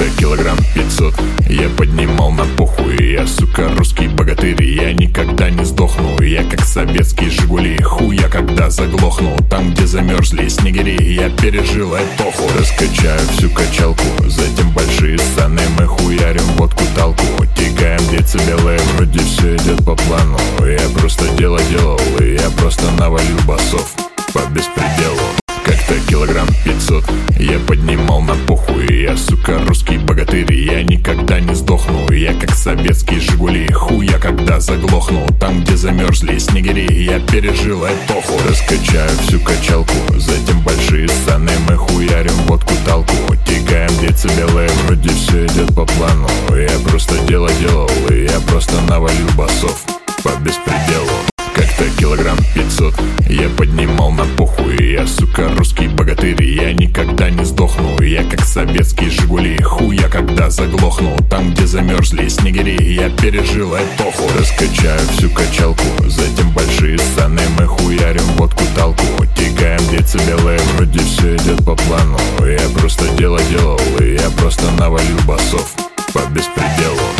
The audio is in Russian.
Как-то килограмм 500 я поднимал на похуй. Я, сука, русский богатырь, я никогда не сдохну. Я как советские Жигули, хуя когда заглохну. Там, где замерзли снегири, я пережил эпоху. Раскачаю всю качалку, затем большие саны. Мы хуярим водку-талку, тягаем децибелы. Вроде все идет по плану, я просто дело делал. И я просто навалил басов по беспределу. Как-то килограмм 500 я поднимал на похуй. Я, сука, русский богатырь, я никогда не сдохну. Я как советские Жигули, хуя когда заглохну. Там, где замерзли снегири, я пережил эпоху. Раскачаю всю качалку, затем большие саны. Мы хуярим водку-талку, тягаем децибелы. Вроде все идет по плану, я просто дело делал. И я просто навалил басов по беспределу. Как-то килограмм 500 я поднимал на похуй. Я, сука, русский богатырь, я никогда не сдохну. Я как советские Жигули, хуя когда заглохну. Там, где замерзли снегири, я пережил эпоху. Раскачаю всю качалку, затем большие саны. Мы хуярим водку-талку, тягаем децибелы. Вроде все идет по плану, я просто дело делал. И я просто навалил басов по беспределу.